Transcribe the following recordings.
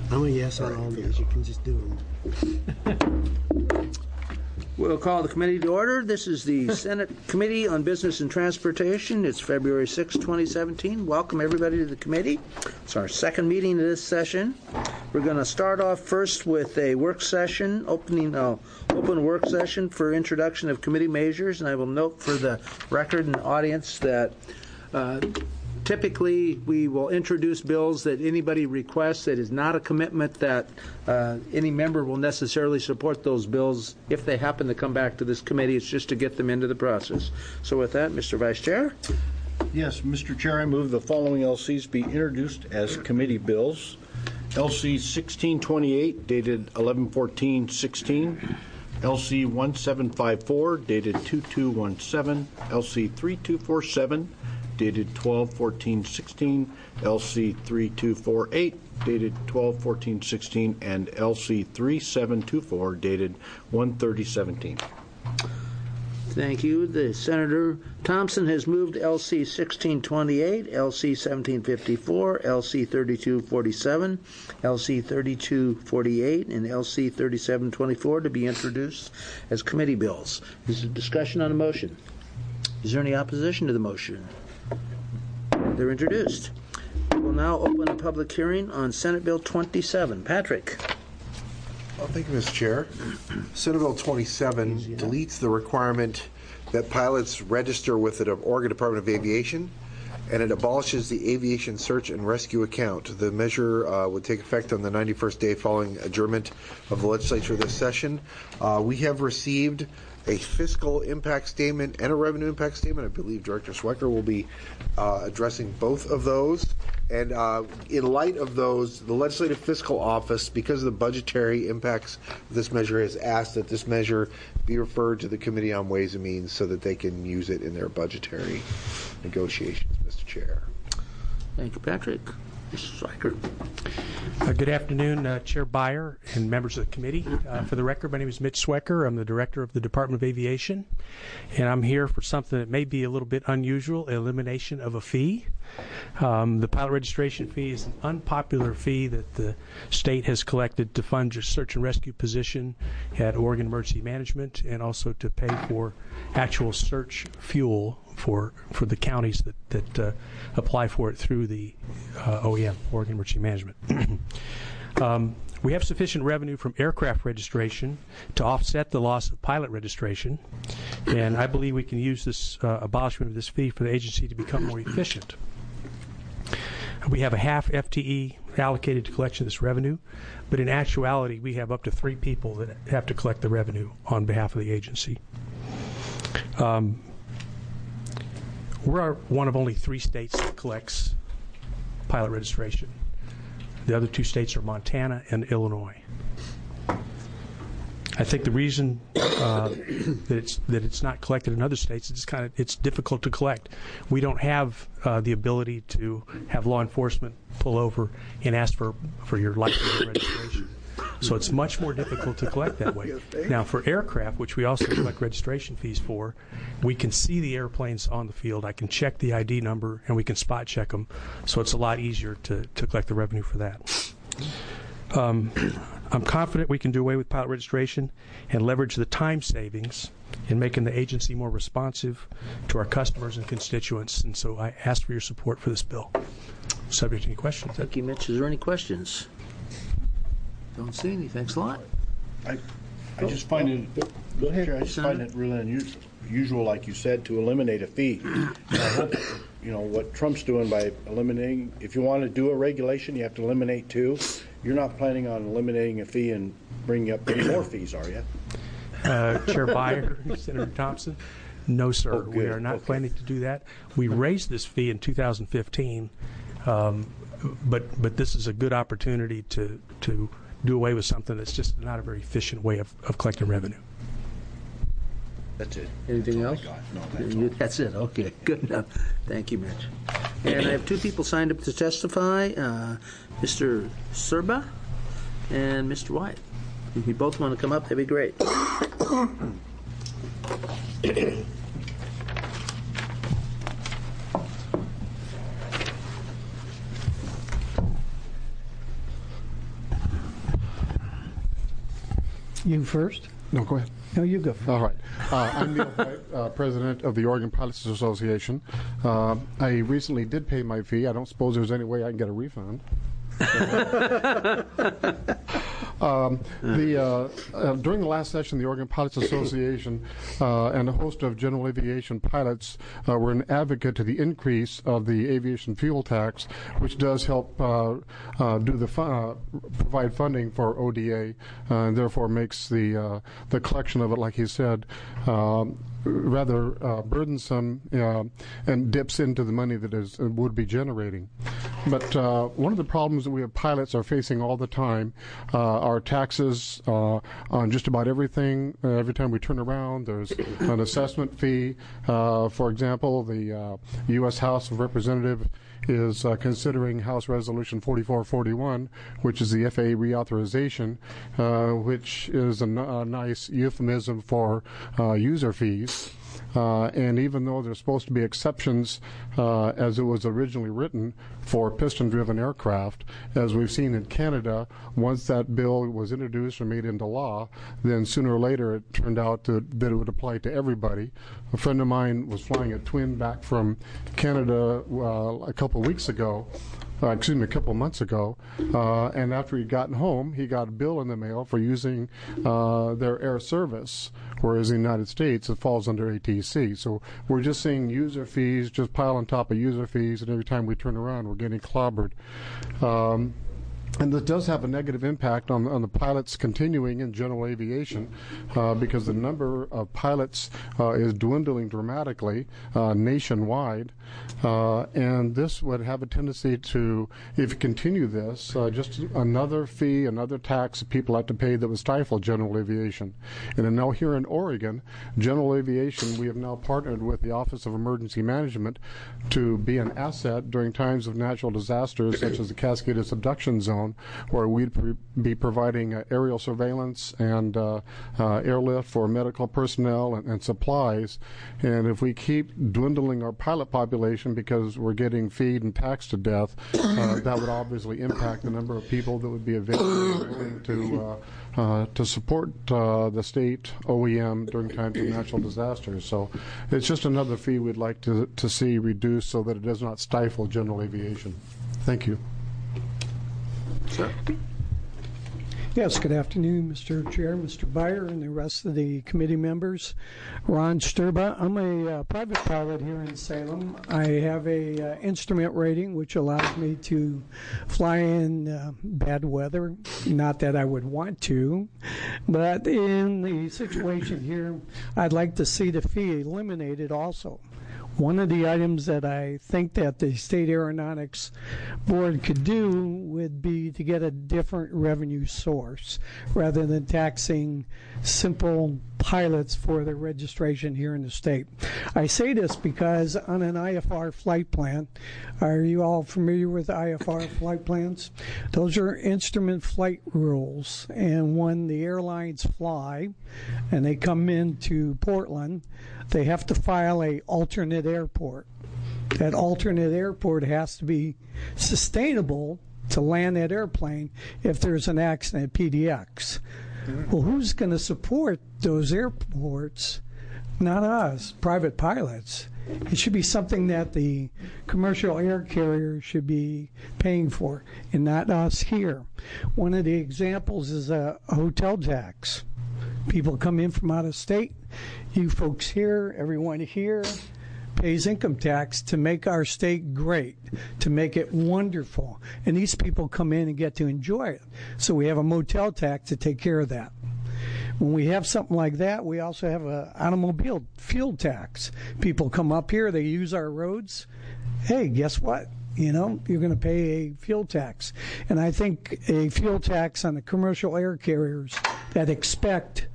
I'm a yes on all these. You can just do them. We'll call the committee to order. This is the Senate Committee on Business and Transportation. It's February 6, 2017. Welcome, everybody, to the committee. It's our second meeting of this session. We're going to start off first with a work session, open work session for introduction of committee measures. And I will note for the record and audience that typically, we will introduce bills that anybody requests. That is not a commitment that any member will necessarily support those bills if they happen to come back to this committee. It's just to get them into the process. So with that, Mr. Vice Chair. Yes, Mr. Chair, I move the following LCs be introduced as committee bills. LC 1628, dated 11/14/16. LC 1754, dated 22/17. LC 3247, dated 12/14/16, LC 3248, dated 12/14/16, and LC 3724, dated 1/30/17. Thank you. The Senator Thompson has moved LC 1628, LC 1754, LC 3247, LC 3248, and LC 3724 to be introduced as committee bills. Is there discussion on the motion? Is there any opposition to the motion? They're introduced. We'll now open a public hearing on Senate Bill 27. Patrick. Well, thank you, Mr. Chair. Senate Bill 27 deletes the requirement that pilots register with the Oregon Department of Aviation, and it abolishes the Aviation Search and Rescue account. The measure would take effect on the 91st day following adjournment of the legislature this session. We have received a fiscal impact statement and a revenue impact statement. I believe Director Swecker will be addressing both of those. And in light of those, the Legislative Fiscal Office, because of the budgetary impacts of this measure, has asked that this measure be referred to the Committee on Ways and Means so that they can use it in their budgetary negotiations, Mr. Chair. Thank you, Patrick. Mr. Swecker. Good afternoon, Chair Beyer and members of the committee. For the record, my name is Mitch Swecker. I'm the Director of the Department of Aviation, and I'm here for something that may be a little bit unusual, elimination of a fee. The pilot registration fee is an unpopular fee that the state has collected to fund your search and rescue position at Oregon Emergency Management, and also to pay for actual search fuel for the counties that apply for it through the OEM, Oregon Emergency Management. We have sufficient revenue from aircraft registration to offset the loss of pilot registration, and I believe we can use this abolishment of this fee for the agency to become more efficient. We have a half FTE allocated to collection of this revenue, but in actuality, we have up to 3 people that have to collect the revenue on behalf of the agency. We're one of only 3 states that collects pilot registration. The other 2 states are Montana and Illinois. I think the reason that it's not collected in other states is it's difficult to collect. We don't have the ability to have law enforcement pull over and ask for your license and registration. So it's much more difficult to collect that way. Now, for aircraft, which we also collect registration fees for, we can see the airplanes on the field. I can check the ID number, and we can spot check them. So it's a lot easier to collect the revenue for that. I'm confident we can do away with pilot registration and leverage the time savings in making the agency more responsive to our customers and constituents. And so I ask for your support for this bill. Subject to any questions. Thank you, Mitch. Is there any questions? Don't see any. Thanks a lot. I just find it. Go ahead. I just find it really unusual, like you said, to eliminate a fee. And I hope what Trump's doing by eliminating. If you want to do a regulation, you have to eliminate 2. You're not planning on eliminating a fee and bringing up any more fees, are you? Chair Beyer, Senator Thompson. No, sir. Oh, we are not planning to do that. We raised this fee in 2015, but this is a good opportunity to do away with something that's just not a very efficient way of collecting revenue. That's it. Anything else? No, that's it. Okay, good enough. Thank you, Mitch. And I have 2 people signed up to testify, Mr. Serba and Mr. White. If you both want to come up, that'd be great. You first? No, go ahead. No, you go first. All right. I'm Neil White, president of the Oregon Pilots Association. I recently did pay my fee. I don't suppose there's any way I can get a refund. During the last session, the Oregon Pilots Association and a host of general aviation pilots were an advocate to the increase of the aviation fuel tax, which does help provide funding for ODA, and therefore makes the collection of it, like he said, rather burdensome and dips into the money that would be generating. But one of the problems that we have pilots are facing all the time are taxes on just about everything. Every time we turn around, there's an assessment fee. For example, the U.S. House of Representatives is considering House Resolution 4441, which is the FAA reauthorization, which is a nice euphemism for user fees. And even though there's supposed to be exceptions, as it was originally written, for piston-driven aircraft, as we've seen in Canada, once that bill was introduced or made into law, then sooner or later it turned out that it would apply to everybody. A friend of mine was flying a twin back from Canada a couple of months ago, and after he'd gotten home, he got a bill in the mail for using their air service, whereas in the United States it falls under ATC. So we're just seeing user fees just pile on top of user fees, and every time we turn around, we're getting clobbered. And this does have a negative impact on the pilots continuing in general aviation because the number of pilots is dwindling dramatically nationwide. And this would have a tendency to, if you continue this, just another fee, another tax that people have to pay that would stifle general aviation. And now here in Oregon, general aviation, we have now partnered with the Office of Emergency Management to be an asset during times of natural disasters such as the Cascade Subduction Zone, where we'd be providing aerial surveillance and airlift for medical personnel and supplies. And if we keep dwindling our pilot population because we're getting feed and taxed to death, that would obviously impact the number of people that would be available willing to support the state OEM during times of natural disasters. So it's just another fee we'd like to see reduced so that it does not stifle general aviation. Thank you. Sir. Yes, good afternoon, Mr. Chair, Mr. Beyer, and the rest of the committee members. Ron Sturba. I'm a private pilot here in Salem. I have a instrument rating which allows me to fly in bad weather. Not that I would want to, but in the situation here, I'd like to see the fee eliminated also. One of the items that I think that the State Aeronautics Board could do would be to get a different revenue source rather than taxing simple pilots for their registration here in the state. I say this because on an IFR flight plan, are you all familiar with IFR flight plans? Those are instrument flight rules, and when the airlines fly and they come into Portland, they have to file an alternate airport. That alternate airport has to be sustainable to land that airplane if there's an accident at PDX. Well, who's going to support those airports? Not us, private pilots. It should be something that the commercial air carrier should be paying for, and not us here. One of the examples is a hotel tax. People come in from out of state. You folks here, everyone here, pays income tax to make our state great, to make it wonderful. And these people come in and get to enjoy it. So we have a motel tax to take care of that. When we have something like that, we also have an automobile fuel tax. People come up here, they use our roads. Hey, guess what? You know, you're going to pay a fuel tax. And I think a fuel tax on the commercial air carriers that expect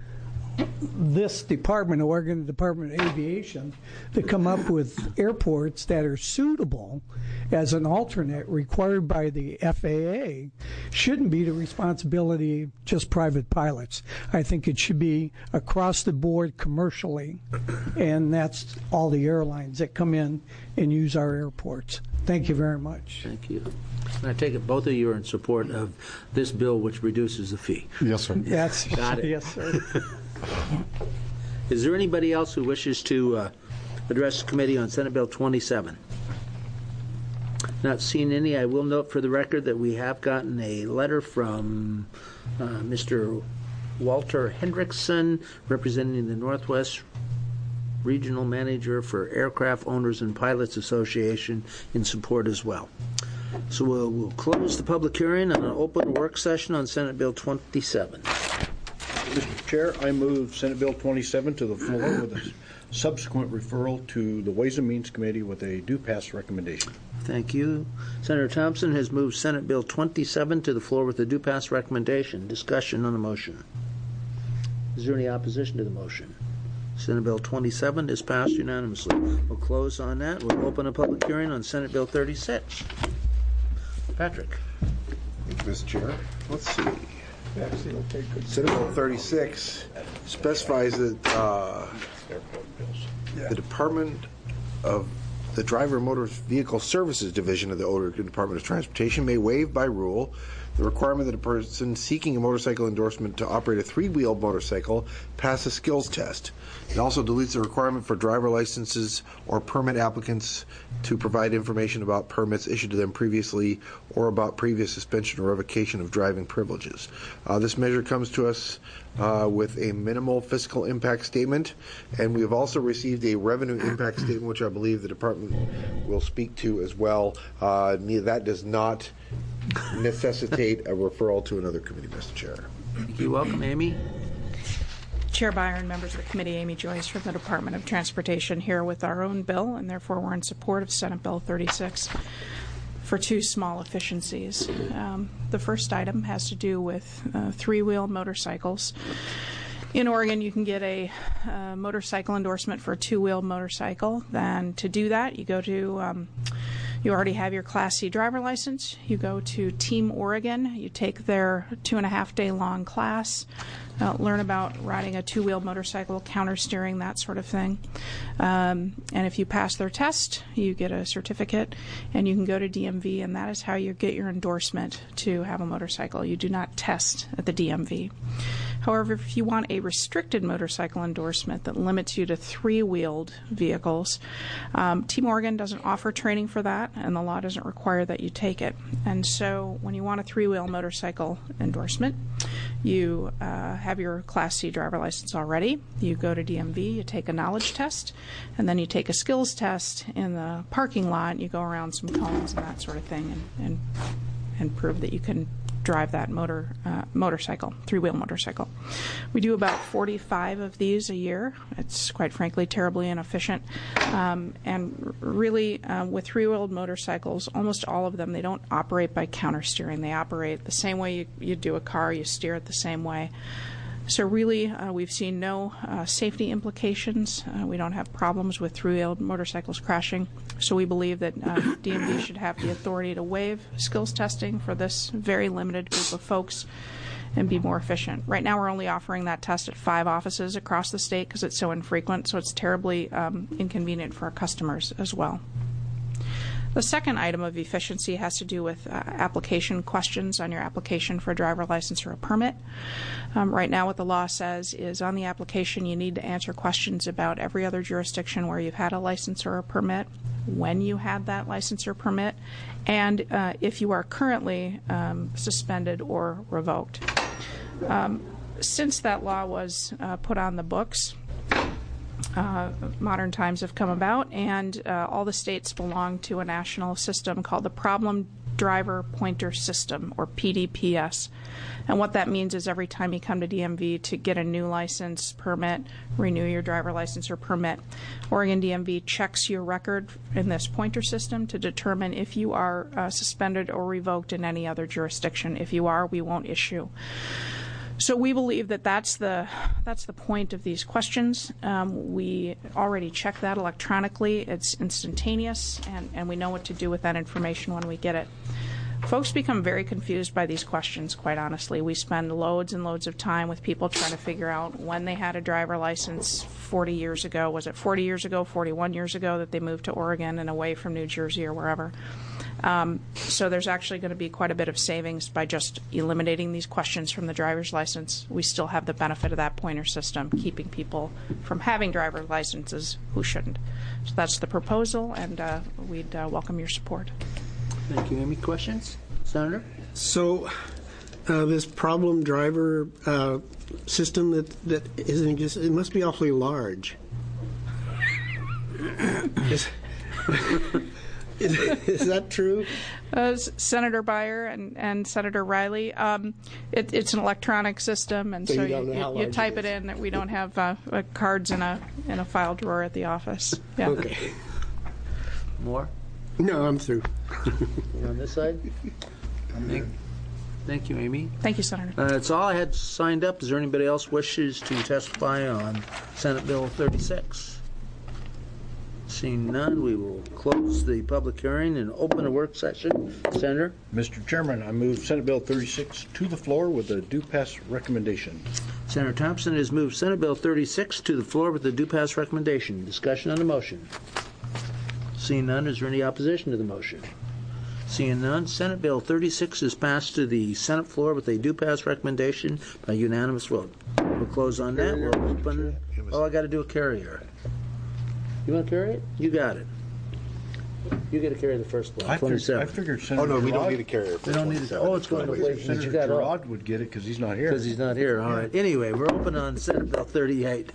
this department, Oregon Department of Aviation, to come up with airports that are suitable as an alternate required by the FAA shouldn't be the responsibility of just private pilots. I think it should be across the board commercially, and that's all the airlines that come in and use our airports. Thank you very much. Thank you. And I take it both of you are in support of this bill, which reduces the fee. Yes, sir. Yes. Got it. Yes, sir. Is there anybody else who wishes to address the committee on Senate Bill 27? Not seeing any. I will note for the record that we have gotten a letter from Mr. Walter Hendrickson, representing the Northwest Regional Manager for Aircraft Owners and Pilots Association, in support as well. So we'll close the public hearing on an open work session on Senate Bill 27. Mr. Chair, I move Senate Bill 27 to the floor with a subsequent referral to the Ways and Means Committee with a due pass recommendation. Thank you. Senator Thompson has moved Senate Bill 27 to the floor with a due pass recommendation. Discussion on the motion. Is there any opposition to the motion? Senate Bill 27 is passed unanimously. We'll close on that. We'll open a public hearing on Senate Bill 36. Patrick. Thank you, Mr. Chair. Let's see. Senate Bill 36 specifies that the Department of the Driver and Motor Vehicle Services Division of the Oregon Department of Transportation may waive by rule the requirement that a person seeking a motorcycle endorsement to operate a three-wheeled motorcycle pass a skills test. It also deletes the requirement for driver licenses or permit applicants to provide information about permits issued to them previously or about previous suspension or revocation of driving privileges. This measure comes to us with a minimal fiscal impact statement, and we have also received a revenue impact statement, which I believe the department will speak to as well. That does not necessitate a referral to another committee, Mr. Chair. Thank you. Welcome, Amy. Chair Byron, members of the committee, Amy Joyce from the Department of Transportation, here with our own bill, and therefore we're in support of Senate Bill 36 for two small efficiencies. The first item has to do with three-wheel motorcycles. In Oregon, you can get a motorcycle endorsement for a two-wheel motorcycle. Then to do that, you go to you already have your Class C driver license. You go to Team Oregon. You take their 2.5-day long class, learn about riding a two-wheel motorcycle, counter steering, that sort of thing. And if you pass their test, you get a certificate, and you can go to DMV, and that is how you get your endorsement to have a motorcycle. You do not test at the DMV. However, if you want a restricted motorcycle endorsement that limits you to three-wheeled vehicles, Team Oregon doesn't offer training for that, and the law doesn't require that you take it. And so when you want a three-wheel motorcycle endorsement, you have your Class C driver license already. You go to DMV, you take a knowledge test, and then you take a skills test in the parking lot. You go around some cones and that sort of thing and prove that you can drive that motorcycle, three-wheel motorcycle. We do about 45 of these a year. It's quite frankly terribly inefficient. And really, with three-wheeled motorcycles, almost all of them, they don't operate by counter steering. They operate the same way you do a car. You steer it the same way. So really, we've seen no safety implications. We don't have problems with three-wheeled motorcycles crashing. So we believe that DMV should have the authority to waive skills testing for this very limited group of folks and be more efficient. Right now, we're only offering that test at 5 offices across the state because it's so infrequent, so it's terribly inconvenient for our customers as well. The second item of efficiency has to do with application questions on your application for a driver license or a permit. Right now what the law says is on the application you need to answer questions about every other jurisdiction where you've had a license or a permit, when you had that license or permit, and if you are currently suspended or revoked. Since that law was put on the books, modern times have come about, and all the states belong to a national system called the Problem Driver Pointer System, or PDPS. And what that means is every time you come to DMV to get a new license, permit, renew your driver license or permit, Oregon DMV checks your record in this pointer system to determine if you are suspended or revoked in any other jurisdiction. If you are, we won't issue. So we believe that that's the point of these questions. We already check that electronically. It's instantaneous, and we know what to do with that information when we get it. Folks become very confused by these questions, quite honestly. We spend loads and loads of time with people trying to figure out when they had a driver license 40 years ago. Was it 40 years ago, 41 years ago that they moved to Oregon and away from New Jersey or wherever? So there's actually going to be quite a bit of savings by just eliminating these questions from the driver's license. We still have the benefit of that pointer system, keeping people from having driver's licenses who shouldn't. So that's the proposal, and we'd welcome your support. Thank you. Any questions? Senator? So this problem driver system that isn't just, it must be awfully large. Is that true? Senator Beyer and Senator Riley, it's an electronic system, and so you type it in. We don't have cards in a file drawer at the office. Yeah. Okay. More? No, I'm through. On this side? Thank you, Amy. Thank you, Senator. That's all I had signed up. Is there anybody else wishes to testify on Senate Bill 36? Seeing none, we will close the public hearing and open a work session. Senator? Mr. Chairman, I move Senate Bill 36 to the floor with a due pass recommendation. Senator Thompson has moved Senate Bill 36 to the floor with a due pass recommendation. Discussion on the motion. Seeing none, is there any opposition to the motion? Seeing none, Senate Bill 36 is passed to the Senate floor with a due pass recommendation by unanimous vote. We'll close on that. We'll open. Oh, I got to do a carrier. You want to carry it? You got it. You got to carry the first one. I 27. figured Senator Oh, no, we don't Gerard- need a carrier. We don't need it. Oh, it's going to wait. Senator You got it all. Gerard would get it because he's not here. Because he's not here. All right. Anyway, we're open on Senate Bill 38.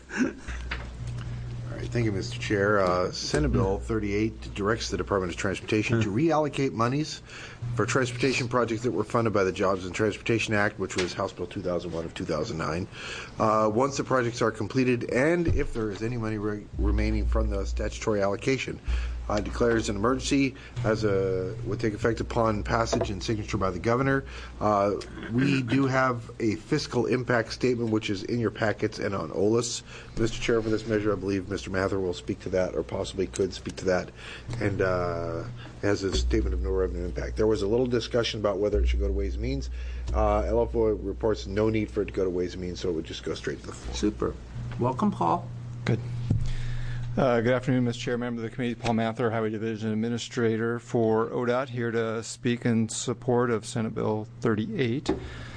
All right, thank you, Mr. Chair. Senate Bill 38 directs the Department of Transportation to reallocate monies for transportation projects that were funded by the Jobs and Transportation Act, which was House Bill 2001 of 2009. Once the projects are completed, and if there is any money remaining from the statutory allocation, declares an emergency would take effect upon passage and signature by the governor. We do have a fiscal impact statement, which is in your packets and on OLIS. Mr. Chair, for this measure, I believe Mr. Mather will speak to that, or possibly could speak to that, and has a statement of no revenue impact. There was a little discussion about whether it should go to Ways and Means. LFO reports no need for it to go to Ways and Means, so it would just go straight to the floor. Super. Welcome, Paul. Good. Good afternoon, Mr. Chair, member of the committee. Paul Mather, Highway Division Administrator for ODOT, here to speak in support of Senate Bill 38.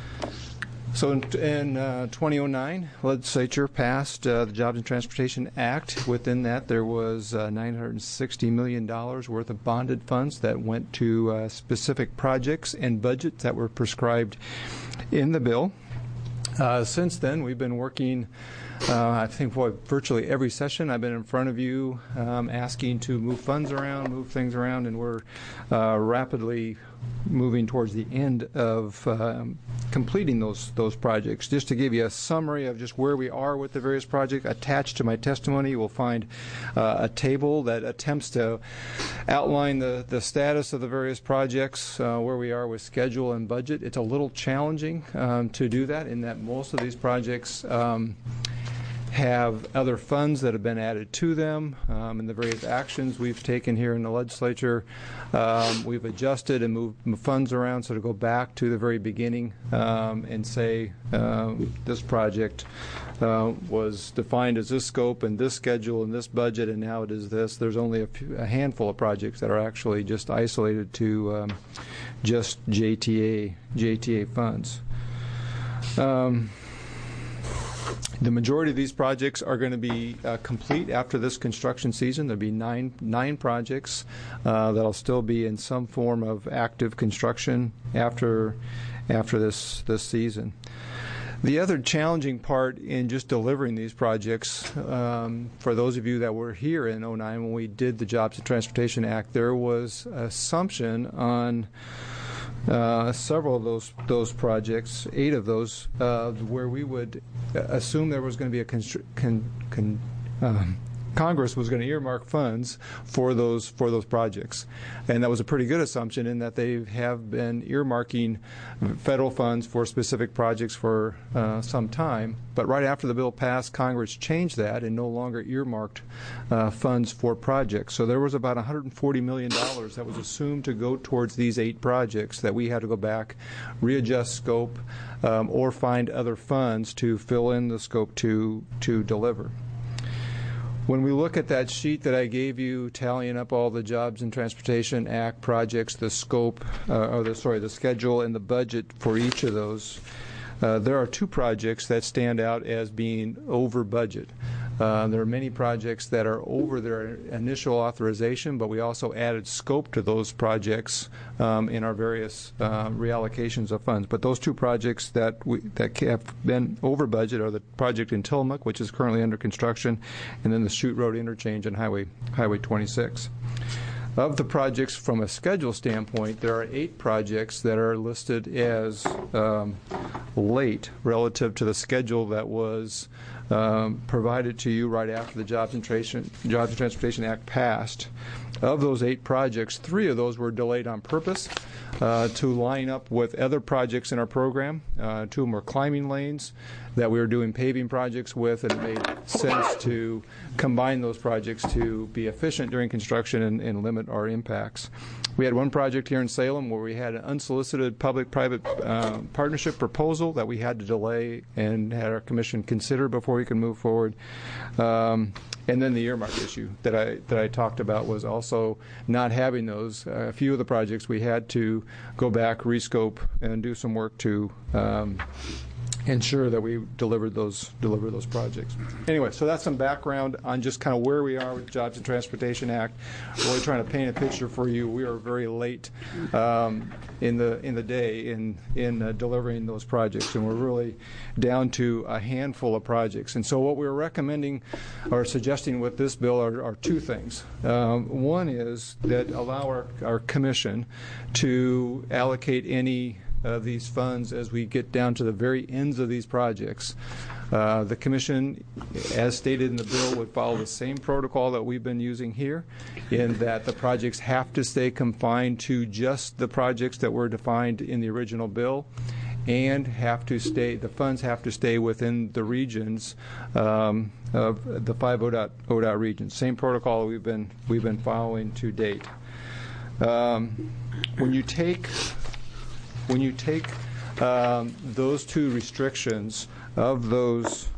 So in 2009, legislature passed the Jobs and Transportation Act. Within that, there was $960 million worth of bonded funds that went to specific projects and budgets that were prescribed in the bill. Since then, we've been working I think virtually every session I've been in front of you asking to move funds around, move things around, and we're rapidly moving towards the end of completing those projects. Just to give you a summary of just where we are with the various projects, attached to my testimony you will find a table that attempts to outline the status of the various projects, where we are with schedule and budget. It's a little challenging to do that, in that most of these projects have other funds that have been added to them, and the various actions we've taken here in the legislature. We've adjusted and moved funds around, so to go back to the very beginning and say this project was defined as this scope and this schedule and this budget, and now it is this. There's only a handful of projects that are actually just isolated to just JTA funds. The majority of these projects are going to be complete after this construction season. There'll be nine projects that'll still be in some form of active construction after this season. The other challenging part in just delivering these projects, for those of you that were here in 2009 when we did the Jobs and Transportation Act, there was assumption on several of those projects, 8 of those, where we would assume there was going to be Congress was going to earmark funds for those projects, and that was a pretty good assumption, in that they have been earmarking federal funds for specific projects for some time. But right after the bill passed, Congress changed that and no longer earmarked funds for projects. So there was about $140 million that was assumed to go towards these 8 projects that we had to go back, readjust scope, or find other funds to fill in the scope to deliver. When we look at that sheet that I gave you, tallying up all the Jobs and Transportation Act projects, the scope, the schedule and the budget for each of those, there are two projects that stand out as being over budget. There are many projects that are over their initial authorization, but we also added scope to those projects in our various reallocations of funds. But those two projects that have been over budget are the project in Tillamook, which is currently under construction, and then the Chute Road interchange on Highway 26. Of the projects from a schedule standpoint, there are 8 projects that are listed as late relative to the schedule that was provided to you right after the Jobs and Transportation Act passed. Of those 8 projects, 3 of those were delayed on purpose to line up with other projects in our program. 2 of them were climbing lanes that we were doing paving projects with, and it made sense to combine those projects to be efficient during construction and limit our impacts. We had one project here in Salem where we had an unsolicited public-private partnership proposal that we had to delay and had our commission consider before we could move forward. And then the earmark issue that I talked about was also not having those. A few of the projects we had to go back, rescope, and do some work to ensure that we delivered those projects. Anyway, so that's some background on just kind of where we are with the Jobs and Transportation Act. Really trying to paint a picture for you. We are very late in the day in delivering those projects, and we're really down to a handful of projects. And so what we're recommending or suggesting with this bill are 2 things. One is that allow our commission to allocate any these funds as we get down to the very ends of these projects. The Commission, as stated in the bill, would follow the same protocol that we've been using here, in that the projects have to stay confined to just the projects that were defined in the original bill, and the funds have to stay within the regions of the 5 ODOT regions. Same protocol we've been following to date. When you take those 2 restrictions of those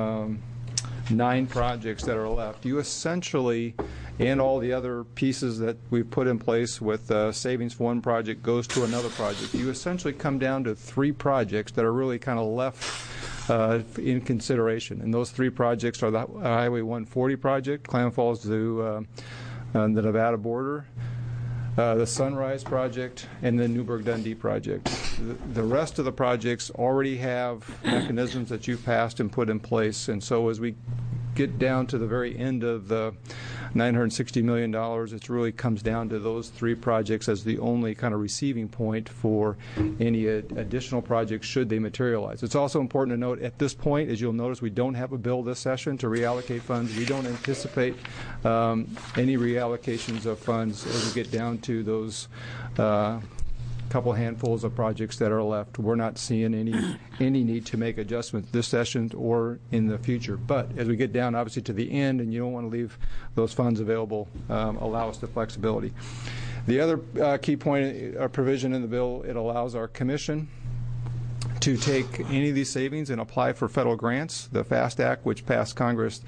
9 projects that are left, you essentially, and all the other pieces that we've put in place with savings for one project goes to another project, you essentially come down to 3 projects that are really kind of left in consideration. And those 3 projects are the Highway 140 project, Klamath Falls to the Nevada border, the Sunrise project, and the Newburgh-Dundee project. The rest of the projects already have mechanisms that you've passed and put in place, and so as we get down to the very end of the $960 million, it really comes down to those 3 projects as the only kind of receiving point for any additional projects should they materialize. It's also important to note at this point, as you'll notice, we don't have a bill this session to reallocate funds. We don't anticipate any reallocations of funds as we get down to those couple handfuls of projects that are left. We're not seeing any need to make adjustments this session or in the future. But as we get down, obviously, to the end, and you don't want to leave those funds available, allow us the flexibility. The other key point or provision in the bill, it allows our commission to take any of these savings and apply for federal grants. The FAST Act, which passed Congress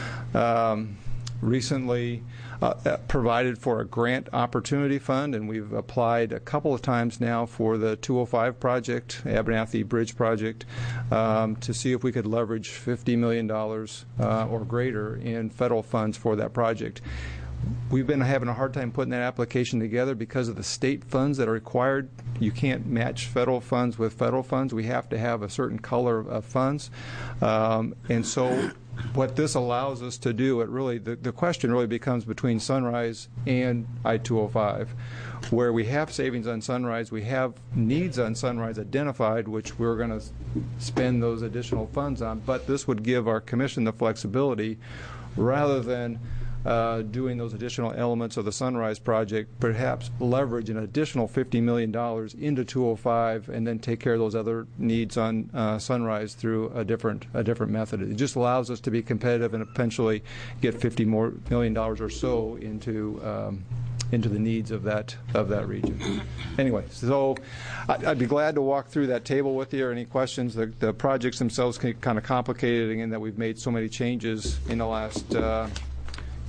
recently, provided for a grant opportunity fund, and we've applied a couple of times now for the 205 project, Abernathy Bridge project, to see if we could leverage $50 million or greater in federal funds for that project. We've been having a hard time putting that application together because of the state funds that are required. You can't match federal funds with federal funds. We have to have a certain color of funds. And so what this allows us to do, the question really becomes between Sunrise and I-205, where we have savings on Sunrise, we have needs on Sunrise identified, which we're going to spend those additional funds on, but this would give our commission the flexibility, rather than doing those additional elements of the Sunrise project, perhaps leverage an additional $50 million into 205 and then take care of those other needs on Sunrise through a different method. It just allows us to be competitive and eventually get $50 million or so into the needs of that region. Anyway, so I'd be glad to walk through that table with you, or any questions. The projects themselves can get kind of complicated, in that we've made so many changes in the last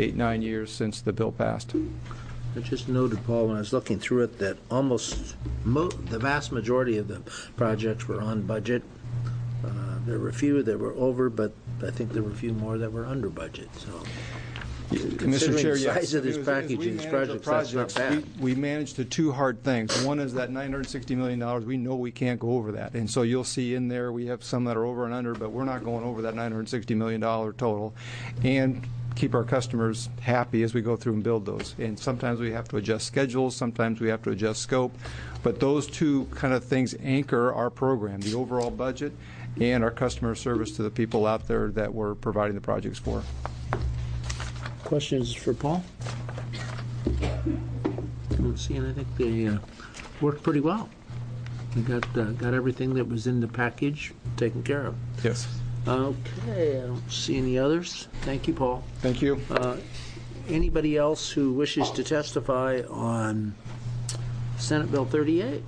8-9 years since the bill passed. I just noted, Paul, when I was looking through it, that almost the vast majority of the projects were on budget. There were a few that were over, but I think there were a few more that were under budget. So, Mr. Chair, the yes. size of this As package, we these manage our projects, that's not bad. We managed the two hard things. One is that $960 million. We know we can't go over that. And so you'll see in there we have some that are over and under, but we're not going over that $960 million total. And keep our customers happy as we go through and build those. And sometimes we have to adjust schedules, sometimes we have to adjust scope. But those two kind of things anchor our program, the overall budget and our customer service to the people out there that we're providing the projects for. Questions for Paul? I don't see, and I think they worked pretty well. We got everything that was in the package taken care of. Yes. Okay, I don't see any others. Thank you, Paul. Thank you. Anybody else who wishes to testify on Senate Bill 38?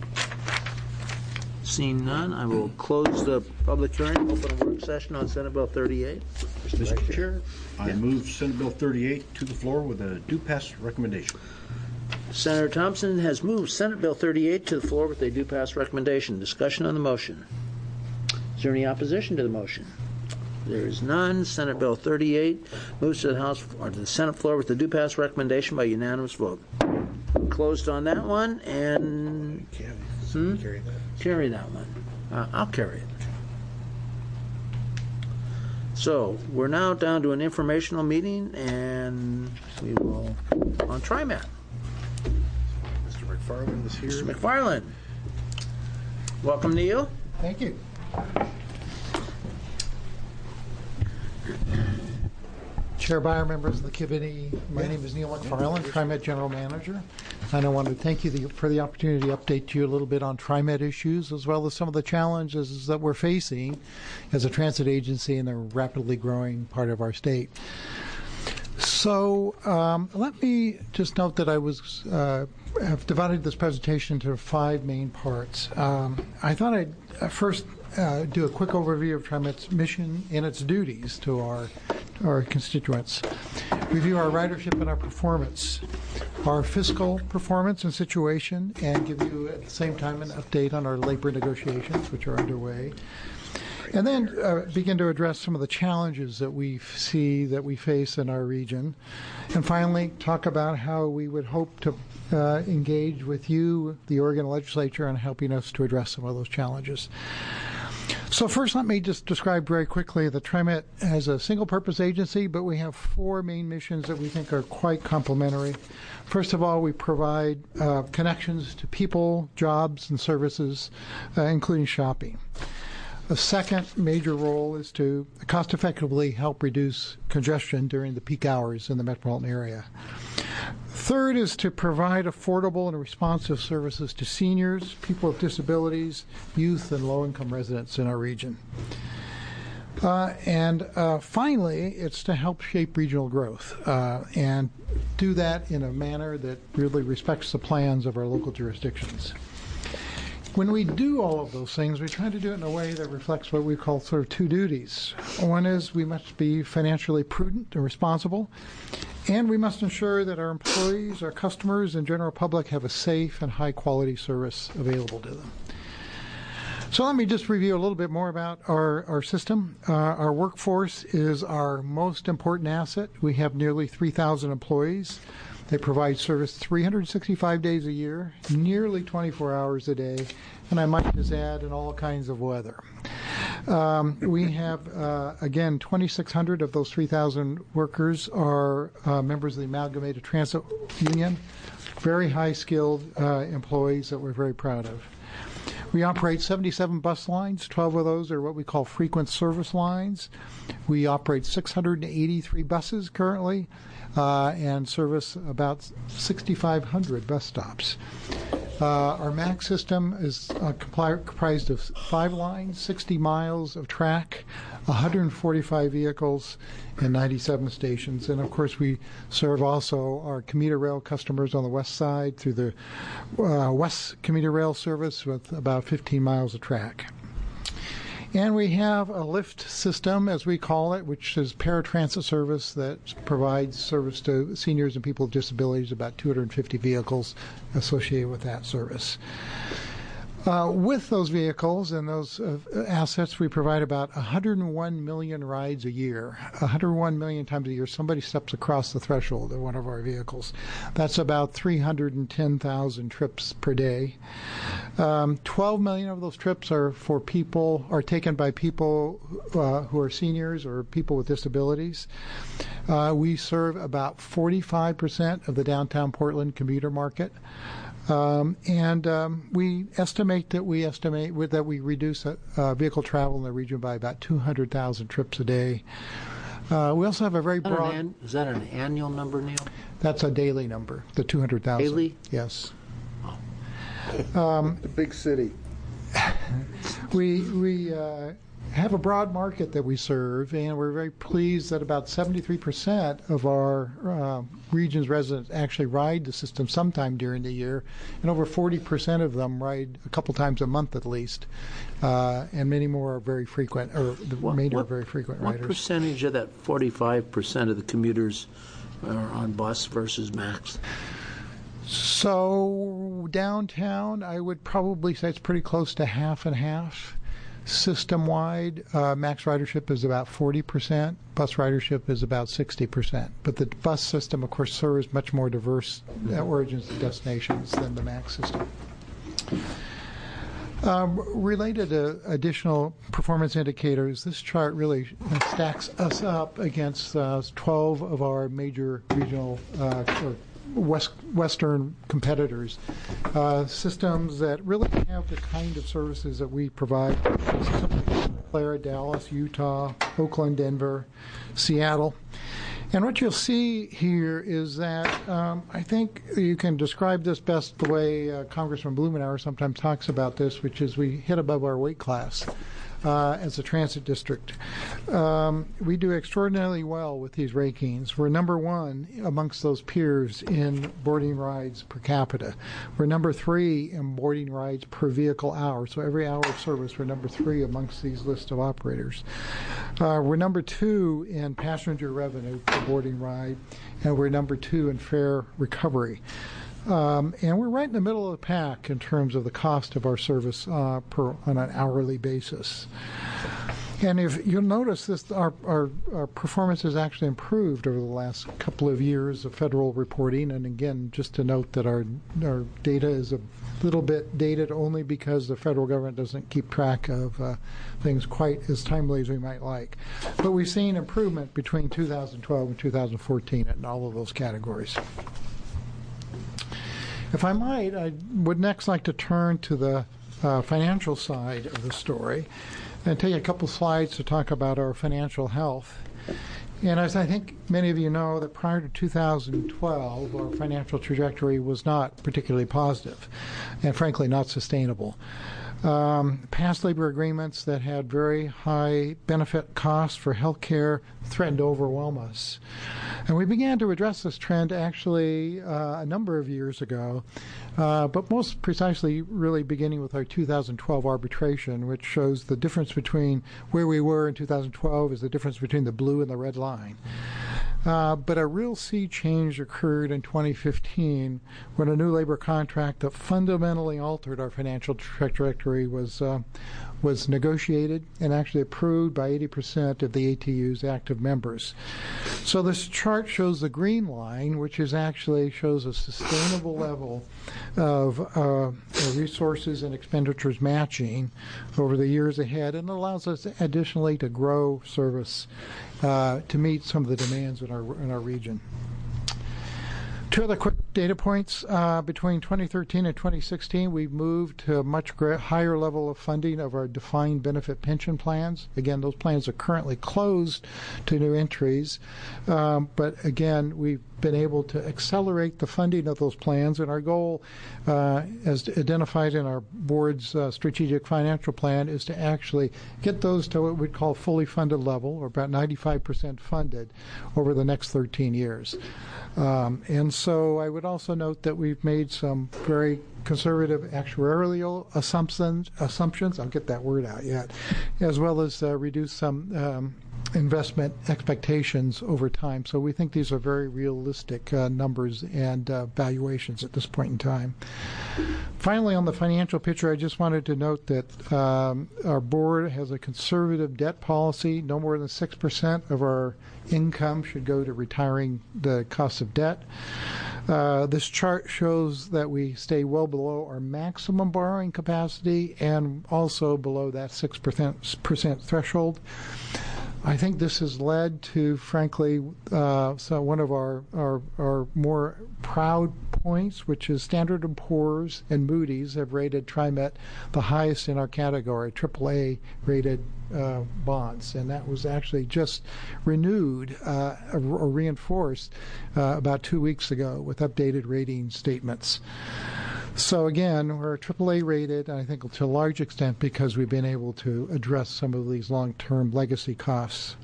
Seeing none, I will close the public hearing, open a work session on Senate Bill 38. Mr. Chair, I move Senate Bill 38 to the floor with a do pass recommendation. Senator Thompson has moved Senate Bill 38 to the floor with a do pass recommendation. Discussion on the motion. Is there any opposition to the motion? There is none. Senate Bill 38 moves to the House or to the Senate floor with the do pass recommendation by unanimous vote. Closed on that one, and carry that one. I'll carry it. So we're now down to an informational meeting, and we will on TriMet. Mr. McFarland is here. Mr. McFarland, welcome to you. Thank you. Chair Byer, members of the committee, my name is Neil McFarland, TriMet General Manager, and I want to thank you for the opportunity to update you a little bit on TriMet issues, as well as some of the challenges that we're facing as a transit agency in the rapidly growing part of our state. So let me just note that I have divided this presentation into 5 main parts. I thought I'd first do a quick overview of TriMet's mission and its duties to our constituents, review our ridership and our performance, our fiscal performance and situation, and give you at the same time an update on our labor negotiations, which are underway, and then begin to address some of the challenges that we face in our region, and finally talk about how we would hope to engage with you, the Oregon legislature, on helping us to address some of those challenges. So first, let me just describe very quickly that TriMet has a single-purpose agency, but we have 4 main missions that we think are quite complementary. First of all, we provide connections to people, jobs, and services, including shopping. The second major role is to cost-effectively help reduce congestion during the peak hours in the metropolitan area. Third is to provide affordable and responsive services to seniors, people with disabilities, youth, and low-income residents in our region. And finally, it's to help shape regional growth and do that in a manner that really respects the plans of our local jurisdictions. When we do all of those things, we try to do it in a way that reflects what we call sort of 2 duties. One is we must be financially prudent and responsible, and we must ensure that our employees, our customers, and general public have a safe and high-quality service available to them. So let me just review a little bit more about our system. Our workforce is our most important asset. We have nearly 3,000 employees. They provide service 365 days a year, nearly 24 hours a day, and I might just add, in all kinds of weather. We have, again, 2,600 of those 3,000 workers are members of the Amalgamated Transit Union, very high-skilled employees that we're very proud of. We operate 77 bus lines. 12 of those are what we call frequent service lines. We operate 683 buses currently, and service about 6,500 bus stops. Our MAC system is comprised of 5 lines, 60 miles of track, 145 vehicles, and 97 stations. And of course, we serve also our commuter rail customers on the west side through the West Commuter Rail Service with about 15 miles of track. And we have a lift system, as we call it, which is paratransit service that provides service to seniors and people with disabilities, about 250 vehicles associated with that service. With those vehicles and those assets, we provide about 101 million rides a year. 101 million times a year, somebody steps across the threshold of one of our vehicles. That's about 310,000 trips per day. 12 million of those trips are taken by people who are seniors or people with disabilities. We serve about 45% of the downtown Portland commuter market. We estimate that we reduce vehicle travel in the region by about 200,000 trips a day. We also have a very broad... Is that an annual number, Neil? That's a daily number, the 200,000. Daily? Yes. The big city. We have a broad market that we serve, and we're very pleased that about 73% of our region's residents actually ride the system sometime during the year, and over 40% of them ride a couple times a month at least, and many more are very frequent, or the remainder are very frequent riders. What percentage of that 45% of the commuters are on bus versus MAX? So downtown, I would probably say it's pretty close to half and half. System-wide, max ridership is about 40%. Bus ridership is about 60%. But the bus system, of course, serves much more diverse origins and destinations than the max system. Related to additional performance indicators, this chart really stacks us up against 12 of our major regional or Western competitors, systems that really have the kind of services that we provide. Clara, Dallas, Utah, Oakland, Denver, Seattle. And what you'll see here is that I think you can describe this best the way Congressman Blumenauer sometimes talks about this, which is we hit above our weight class. As a transit district. We do extraordinarily well with these rankings. We're number one amongst those peers in boarding rides per capita. We're number 3 in boarding rides per vehicle hour. So every hour of service, we're number 3 amongst these list of operators. We're number 2 in passenger revenue per boarding ride, and we're number 2 in fare recovery. And we're right in the middle of the pack in terms of the cost of our service on an hourly basis. And if you'll notice, our performance has actually improved over the last couple of years of federal reporting. And again, just to note that our data is a little bit dated only because the federal government doesn't keep track of things quite as timely as we might like. But we've seen improvement between 2012 and 2014 in all of those categories. If I might, I would next like to turn to the financial side of the story and take a couple slides to talk about our financial health. And as I think many of you know, that prior to 2012, our financial trajectory was not particularly positive and frankly not sustainable. Past labor agreements that had very high benefit costs for health care threatened to overwhelm us. And we began to address this trend actually a number of years ago, but most precisely really beginning with our 2012 arbitration, which shows the difference between where we were in 2012 is the difference between the blue and the red line. But a real sea change occurred in 2015 when a new labor contract that fundamentally altered our financial trajectory was negotiated and actually approved by 80% of the ATU's active members. So this chart shows the green line, which is actually shows a sustainable level of resources and expenditures matching over the years ahead, and allows us additionally to grow service to meet some of the demands in our region. Two other quick data points. Between 2013 and 2016, we've moved to a much higher level of funding of our defined benefit pension plans. Again, those plans are currently closed to new entries. But again, we've been able to accelerate the funding of those plans. And our goal, as identified in our board's strategic financial plan, is to actually get those to what we'd call fully funded level, or about 95% funded, over the next 13 years. And so I would also note that we've made some very conservative actuarial assumptions, I'll get that word out yet, as well as reduce some investment expectations over time. So we think these are very realistic numbers and valuations at this point in time. Finally, on the financial picture, I just wanted to note that our board has a conservative debt policy. No more than 6% of our income should go to retiring the cost of debt. This chart shows that we stay well below our maximum borrowing capacity and also below that 6% threshold. I think this has led to, frankly, so one of our more proud points, which is Standard & Poor's and Moody's have rated TriMet the highest in our category, AAA rated bonds, and that was actually just renewed or reinforced about 2 weeks ago with updated rating statements. So again, we're AAA rated, I think to a large extent because we've been able to address some of these long-term legacy costs.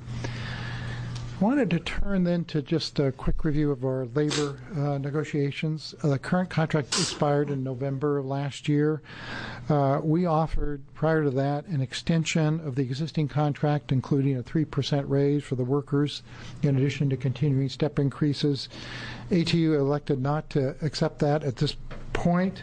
I wanted to turn then to just a quick review of our labor negotiations. The current contract expired in November of last year. We offered, prior to that, an extension of the existing contract, including a 3% raise for the workers, in addition to continuing step increases. ATU elected not to accept that at this point,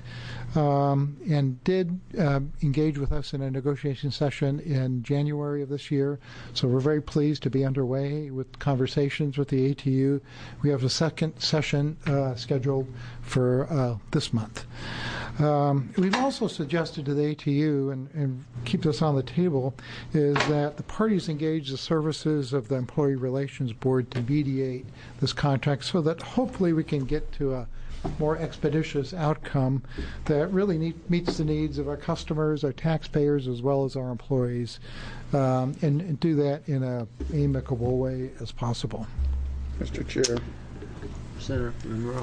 and did engage with us in a negotiation session in January of this year. So we're very pleased to be underway with conversations with the ATU. We have a second session scheduled for this month. We've also suggested to the ATU, and keep this on the table, is that the parties engage the services of the Employee Relations Board to mediate this contract so that hopefully we can get to a more expeditious outcome that really meets the needs of our customers, our taxpayers, as well as our employees, and do that in an amicable way as possible. Mr. Chair. Senator Monroe.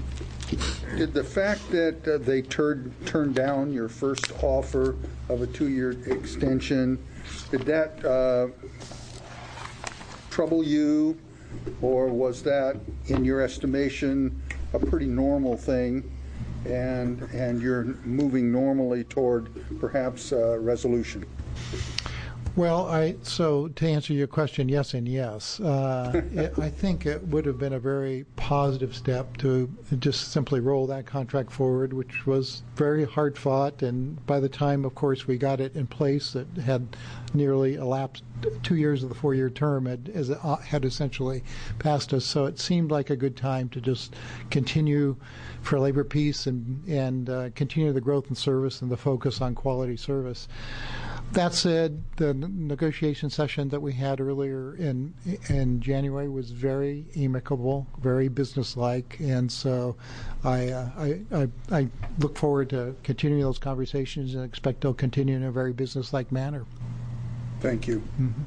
Did the fact that they turned down your first offer of a 2-year extension, did that trouble you, or was that, in your estimation, a pretty normal thing, and you're moving normally toward perhaps resolution? Well, so to answer your question, yes and yes. I think it would have been a very positive step to just simply roll that contract forward, which was very hard fought, and by the time, of course, we got it in place, it had nearly elapsed 2 years of the 4-year term had essentially passed us. So it seemed like a good time to just continue for labor peace and continue the growth in service and the focus on quality service. That said, the negotiation session that we had earlier in January was very amicable, very businesslike, and so I look forward to continuing those conversations and expect they'll continue in a very businesslike manner. Thank you. Mm-hmm.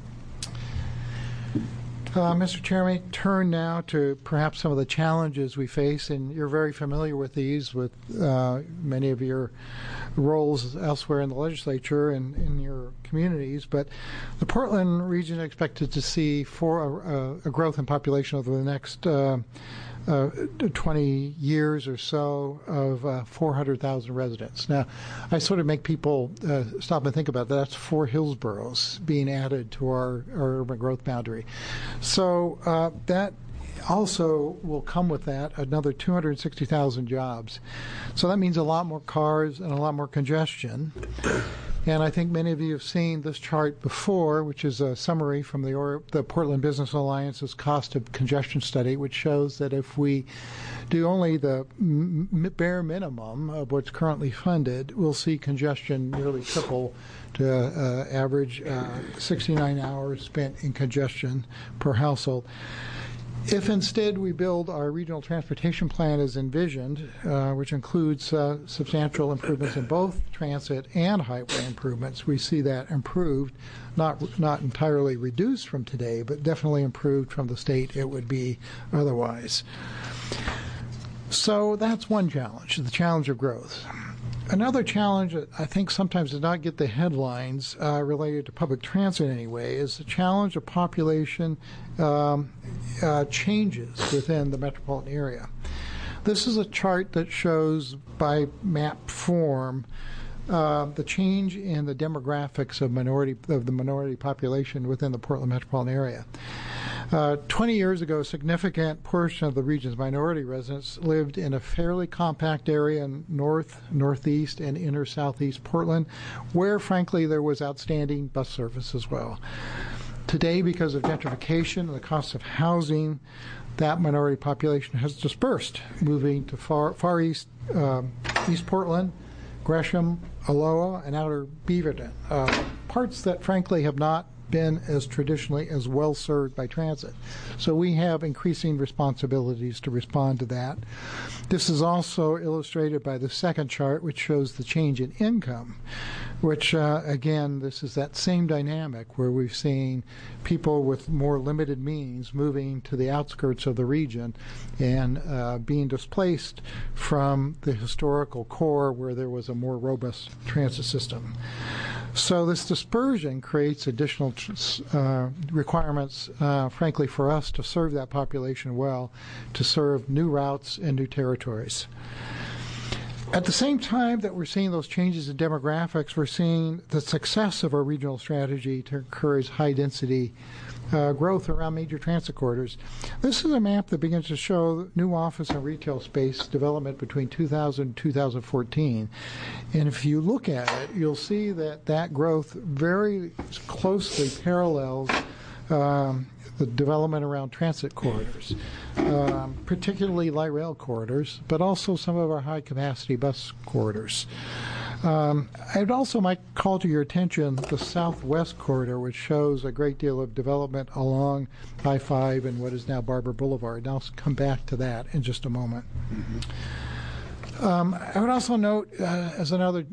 Mr. Chairman, turn now to perhaps some of the challenges we face, and you're very familiar with these with many of your roles elsewhere in the legislature and in your communities, but the Portland region is expected to see a growth in population over the next 20 years or so of 400,000 residents. Now, I sort of make people stop and think about that. That's 4 Hillsboroughs being added to our urban growth boundary. So that also will come with that another 260,000 jobs. So that means a lot more cars and a lot more congestion. And I think many of you have seen this chart before, which is a summary from the Portland Business Alliance's cost of congestion study, which shows that if we do only the bare minimum of what's currently funded, we'll see congestion nearly triple to average 69 hours spent in congestion per household. If instead we build our regional transportation plan as envisioned, which includes substantial improvements in both transit and highway improvements, we see that improved, not entirely reduced from today, but definitely improved from the state it would be otherwise. So that's one challenge, the challenge of growth. Another challenge that I think sometimes does not get the headlines related to public transit anyway is the challenge of population changes within the metropolitan area. This is a chart that shows by map form the change in the demographics of the minority population within the Portland metropolitan area. 20 years ago, a significant portion of the region's minority residents lived in a fairly compact area in northeast, and inner southeast Portland, where, frankly, there was outstanding bus service as well. Today, because of gentrification and the cost of housing, that minority population has dispersed, moving to far east, East Portland, Gresham, Aloha, and outer Beaverton, parts that, frankly, have not been as traditionally as well served by transit. So we have increasing responsibilities to respond to that. This is also illustrated by the second chart, which shows the change in income, which, again, this is that same dynamic where we've seen people with more limited means moving to the outskirts of the region and being displaced from the historical core where there was a more robust transit system. So this dispersion creates additional requirements, frankly, for us to serve that population well, to serve new routes and new territories. At the same time that we're seeing those changes in demographics, we're seeing the success of our regional strategy to encourage high-density growth around major transit corridors. This is a map that begins to show new office and retail space development between 2000 and 2014. And if you look at it, you'll see that that growth very closely parallels the development around transit corridors, particularly light rail corridors, but also some of our high-capacity bus corridors. I'd also might call to your attention the southwest corridor, which shows a great deal of development along I-5 and what is now Barber Boulevard. And I'll come back to that in just a moment. I would also note, as another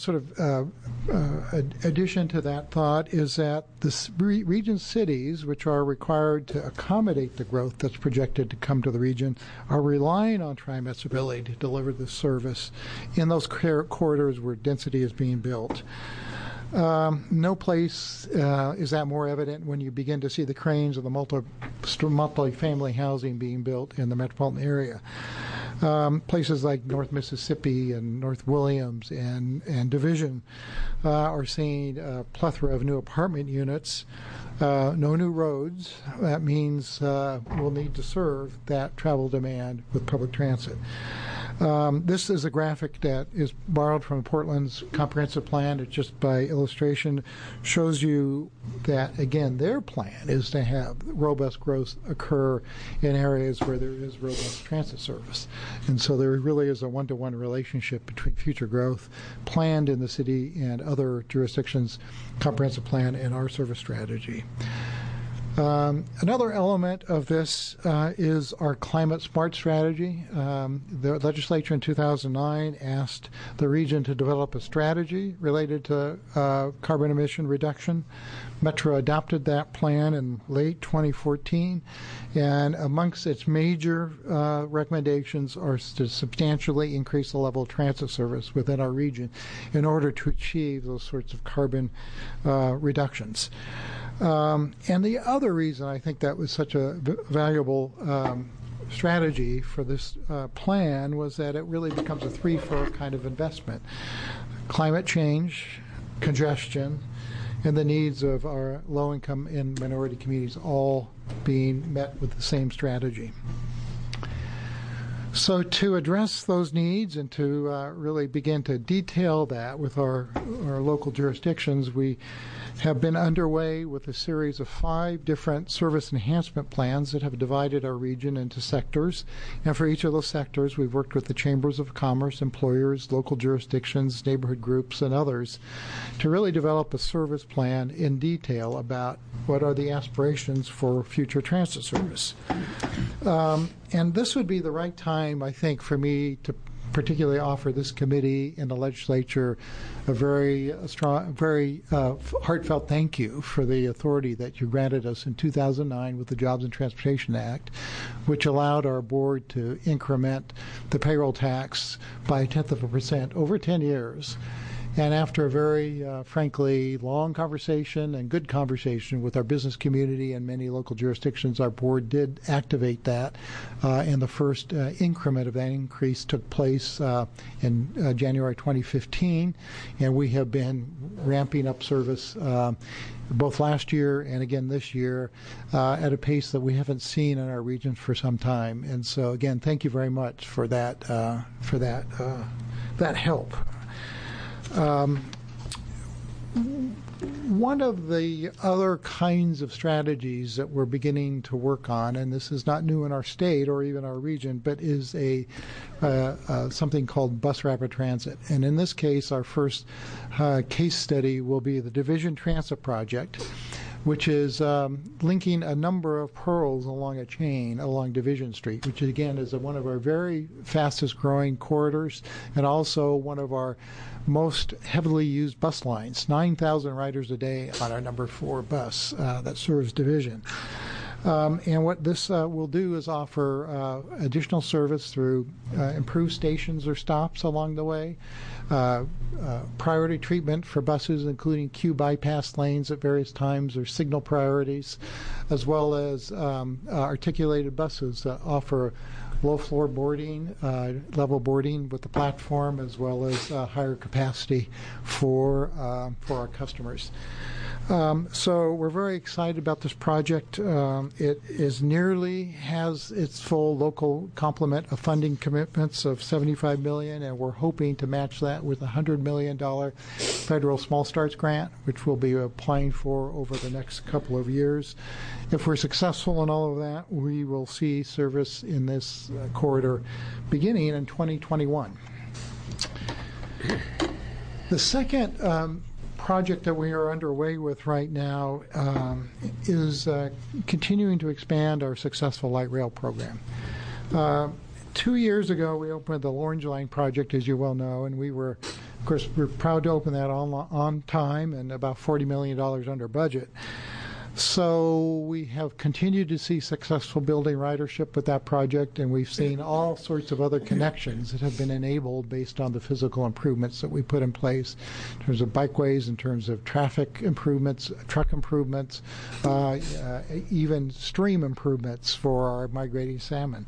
addition to that thought, is that the region cities, which are required to accommodate the growth that's projected to come to the region, are relying on TriMet's ability to deliver this service in those corridors where density is being built. No place is that more evident when you begin to see the cranes of the multi-family housing being built in the metropolitan area. Places like North Mississippi and North Williams and Division are seeing a plethora of new apartment units, no new roads. That means we'll need to serve that travel demand with public transit. This is a graphic that is borrowed from Portland's comprehensive plan. It just by illustration shows you that, again, their plan is to have robust growth occur in areas where there is robust transit service. And so there really is a one-to-one relationship between future growth planned in the city and other jurisdictions' comprehensive plan and our service strategy. Another element of this is our climate smart strategy. The legislature in 2009 asked the region to develop a strategy related to carbon emission reduction. Metro adopted that plan in late 2014, and amongst its major recommendations are to substantially increase the level of transit service within our region in order to achieve those sorts of carbon reductions. And the other reason I think that was such a valuable strategy for this plan was that it really becomes a threefold kind of investment. Climate change, congestion, and the needs of our low-income and minority communities all being met with the same strategy. So to address those needs and to really begin to detail that with our local jurisdictions, we have been underway with a series of 5 different service enhancement plans that have divided our region into sectors. And for each of those sectors, we've worked with the chambers of commerce, employers, local jurisdictions, neighborhood groups, and others to really develop a service plan in detail about what are the aspirations for future transit service. And this would be the right time, I think, for me to particularly offer this committee and the legislature a very strong, very heartfelt thank you for the authority that you granted us in 2009 with the Jobs and Transportation Act, which allowed our board to increment the payroll tax by 0.1% over 10 years And after a very, frankly, long conversation and good conversation with our business community and many local jurisdictions, our board did activate that. And the first increment of that increase took place in January 2015. And we have been ramping up service both last year and again this year at a pace that we haven't seen in our region for some time. And so, again, thank you very much for that that help. One of the other kinds of strategies that we're beginning to work on, and this is not new in our state or even our region, but is something called bus rapid transit. And in this case, our first case study will be the Division Transit Project, which is linking a number of pearls along a chain along Division Street, which again is one of our very fastest growing corridors and also one of our most heavily used bus lines. 9,000 riders a day on our number 4 bus that serves Division. And what this will do is offer additional service through improved stations or stops along the way, priority treatment for buses, including queue bypass lanes at various times or signal priorities, as well as articulated buses that offer low floor boarding, level boarding with the platform, as well as higher capacity for our customers. So we're very excited about this project. It has its full local complement of funding commitments of $75 million, and we're hoping to match that with a $100 million federal Small Starts grant, which we'll be applying for over the next couple of years. If we're successful in all of that, we will see service in this corridor beginning in 2021. The second project that we are underway with right now is continuing to expand our successful light rail program. 2 years ago, we opened the Orange Line project, as you well know, and we're proud to open that on time and about $40 million under budget. So we have continued to see successful building ridership with that project, and we've seen all sorts of other connections that have been enabled based on the physical improvements that we put in place in terms of bikeways, in terms of traffic improvements, truck improvements, even stream improvements for our migrating salmon.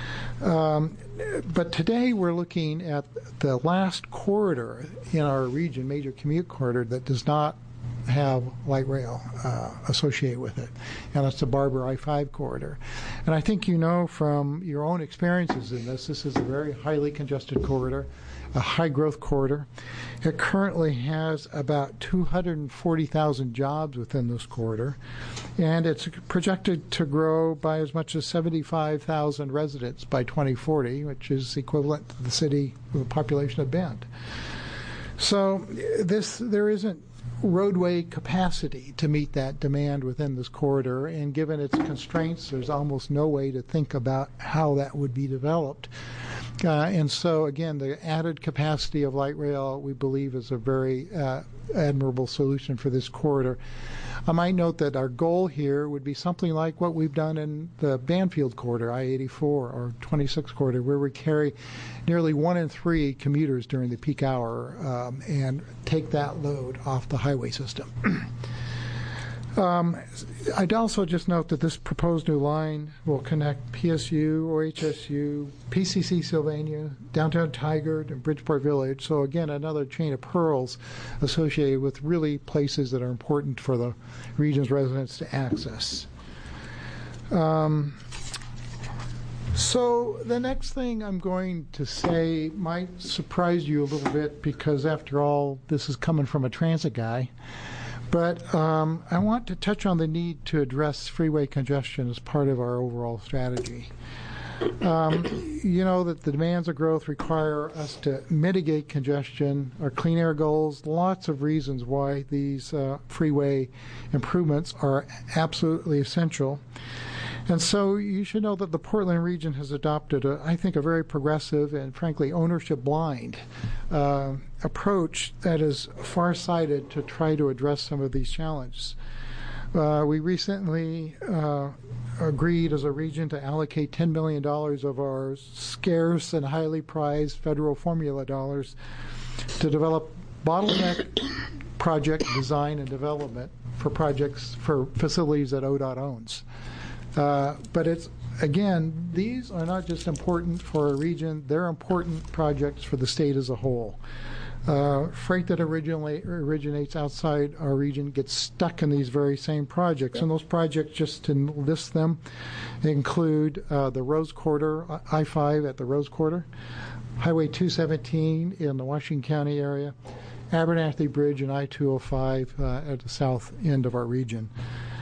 But today we're looking at the last corridor in our region, major commute corridor, that does not have light rail associated with it, and it's the Barber I-5 corridor. And I think you know from your own experiences in this is a very highly congested corridor, a high-growth corridor. It currently has about 240,000 jobs within this corridor, and it's projected to grow by as much as 75,000 residents by 2040, which is equivalent to the city with a population of Bend. So there isn't roadway capacity to meet that demand within this corridor, and given its constraints, there's almost no way to think about how that would be developed. And so, again, the added capacity of light rail, we believe, is a very admirable solution for this corridor. I might note that our goal here would be something like what we've done in the Banfield corridor, I-84 or 26 corridor, where we carry nearly 1 in 3 commuters during the peak hour and take that load off the highway system. I'd also just note that this proposed new line will connect PSU, OHSU, PCC Sylvania, downtown Tigard, and Bridgeport Village. So again, another chain of pearls associated with really places that are important for the region's residents to access. So the next thing I'm going to say might surprise you a little bit, because after all, this is coming from a transit guy. But I want to touch on the need to address freeway congestion as part of our overall strategy. You know that the demands of growth require us to mitigate congestion, our clean air goals, lots of reasons why these freeway improvements are absolutely essential. And so you should know that the Portland region has adopted, I think, a very progressive and, frankly, ownership-blind approach that is far-sighted to try to address some of these challenges. We recently agreed as a region to allocate $10 million of our scarce and highly prized federal formula dollars to develop bottleneck project design and development for projects for facilities that ODOT owns. But it's, again, these are not just important for a region, they're important projects for the state as a whole. Freight that originates outside our region gets stuck in these very same projects. And those projects, just to list them, include the Rose Quarter, I-5 at the Rose Quarter, Highway 217 in the Washington County area, Abernathy Bridge and I-205 at the south end of our region.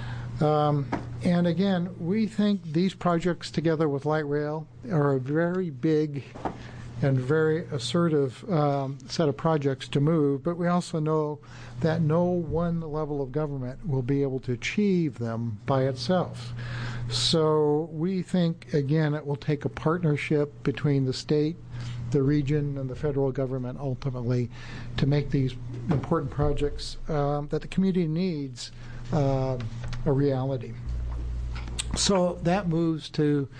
And again, we think these projects together with light rail are a very big and very assertive set of projects to move, but we also know that no one level of government will be able to achieve them by itself. So we think, again, it will take a partnership between the state, the region, and the federal government ultimately to make these important projects that the community needs a reality. So that moves to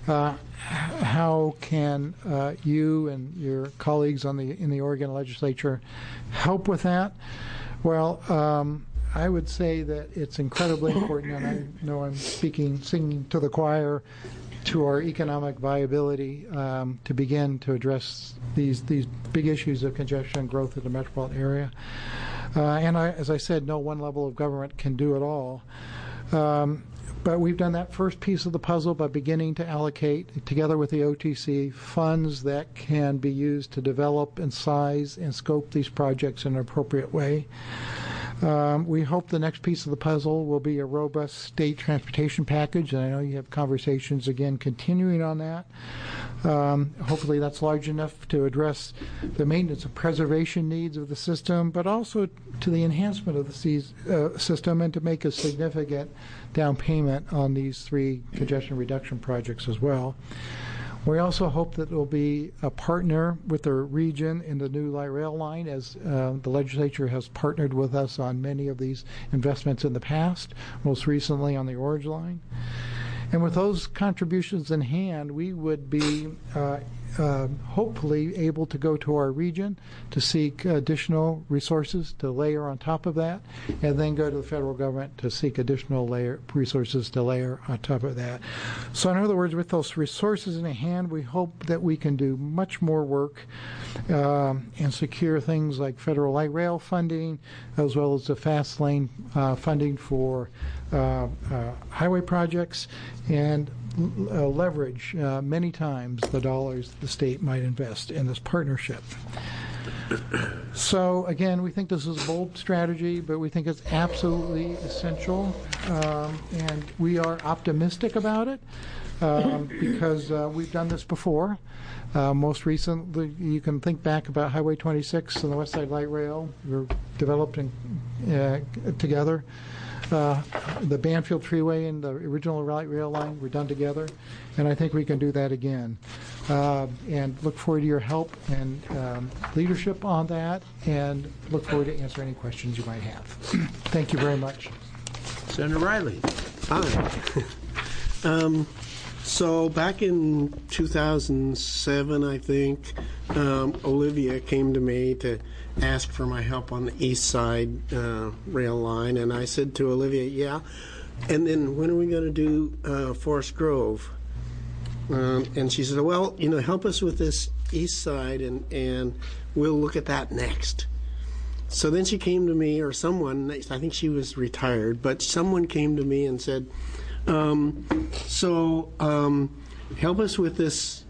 how can you and your colleagues in the Oregon legislature help with that? Well, I would say that it's incredibly important, and I know I'm singing to the choir, to our economic viability to begin to address these big issues of congestion and growth in the metropolitan area. As I said, no one level of government can do it all. But we've done that first piece of the puzzle by beginning to allocate, together with the OTC, funds that can be used to develop and size and scope these projects in an appropriate way. We hope the next piece of the puzzle will be a robust state transportation package, and I know you have conversations again continuing on that. Hopefully that's large enough to address the maintenance and preservation needs of the system, but also to the enhancement of the system and to make a significant down payment on these 3 congestion reduction projects as well. We also hope that it will be a partner with the region in the new light rail line, as the legislature has partnered with us on many of these investments in the past, most recently on the Orange Line. And with those contributions in hand, we would be hopefully able to go to our region to seek additional resources to layer on top of that, and then go to the federal government to seek additional resources to layer on top of that. So in other words, with those resources in hand, we hope that we can do much more work and secure things like federal light rail funding, as well as the fast lane funding for highway projects, and leverage many times the dollars the state might invest in this partnership. So again, we think this is a bold strategy, but we think it's absolutely essential, and we are optimistic about it because we've done this before. Most recently, you can think back about Highway 26 and the West Side Light Rail. We're developing together. The Banfield Freeway and the original light rail line were done together, and I think we can do that again. And look forward to your help and leadership on that, and look forward to answer any questions you might have. Thank you very much. Senator Riley. Hi. So back in 2007, I think, Olivia came to me to ask for my help on the east side rail line, and I said to Olivia, yeah, and then when are we going to do Forest Grove? And she said, well, help us with this east side, and we'll look at that next. So then she came to me, or someone, I think she was retired, but someone came to me and said, help us with this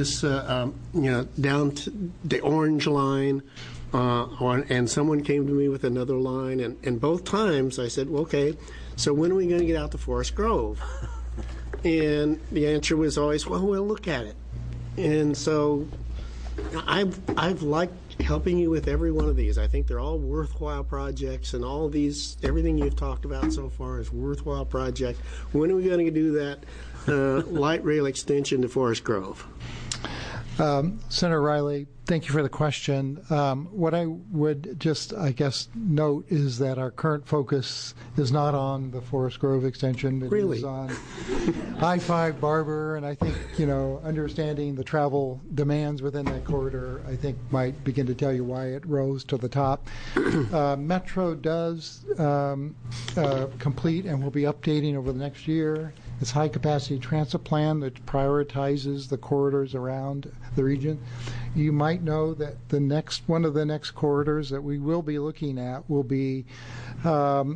down to the Orange Line, and someone came to me with another line, and both times I said, well, okay, so when are we going to get out to Forest Grove? And the answer was always, well, we'll look at it. And so I've liked helping you with every one of these. I think they're all worthwhile projects, and all these, everything you've talked about so far is worthwhile project. When are we going to do that light rail extension to Forest Grove? Senator Riley, thank you for the question. What I would just, I guess, note is that our current focus is not on the Forest Grove extension. It is on I-5 Barber, and I think, understanding the travel demands within that corridor, I think might begin to tell you why it rose to the top. Metro does complete and will be updating over the next year its high-capacity transit plan that prioritizes the corridors around the region. You might know that one of the next corridors that we will be looking at will be the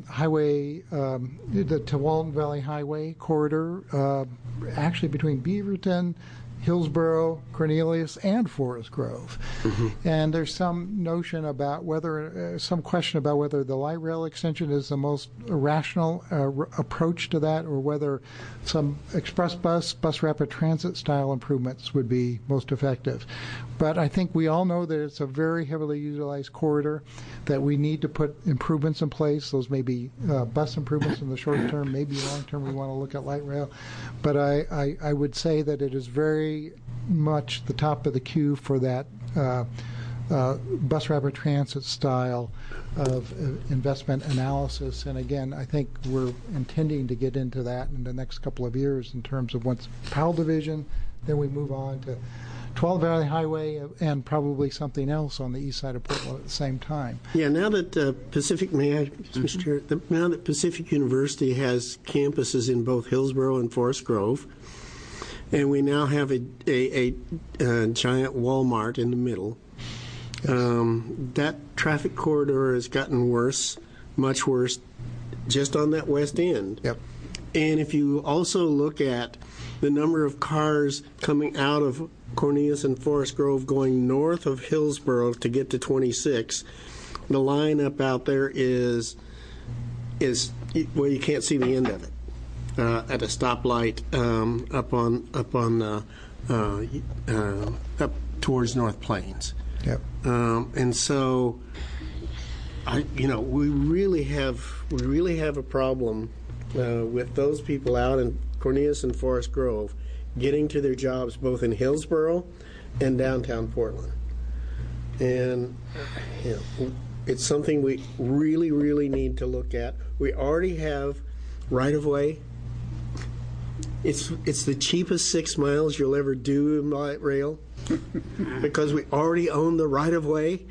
Tualatin Valley Highway corridor, actually between Beaverton, Hillsborough, Cornelius, and Forest Grove. Mm-hmm. And there's some notion about some question about whether the light rail extension is the most rational approach to that, or whether some express bus rapid transit style improvements would be most effective. But I think we all know that it's a very heavily utilized corridor, that we need to put improvements in place. Those may be bus improvements in the short term, maybe long term we want to look at light rail. But I would say that it is very much the top of the queue for that bus rapid transit style of investment analysis. And again, I think we're intending to get into that in the next couple of years in terms of once Powell Division, then we move on to Tualatin Valley Highway and probably something else on the east side of Portland at the same time. Yeah, now that Mr. Chair, now that Pacific University has campuses in both Hillsborough and Forest Grove, and we now have a giant Walmart in the middle, that traffic corridor has gotten worse, much worse, just on that west end. Yep. And if you also look at the number of cars coming out of Cornelius and Forest Grove going north of Hillsborough to get to 26, the lineup out there is well, you can't see the end of it. At a stoplight up towards North Plains. Yep. And so, we really have a problem with those people out in Cornelius and Forest Grove getting to their jobs both in Hillsborough and downtown Portland. And it's something we really, really need to look at. We already have right-of-way. It's the cheapest 6 miles you'll ever do in light rail because we already own the right-of-way.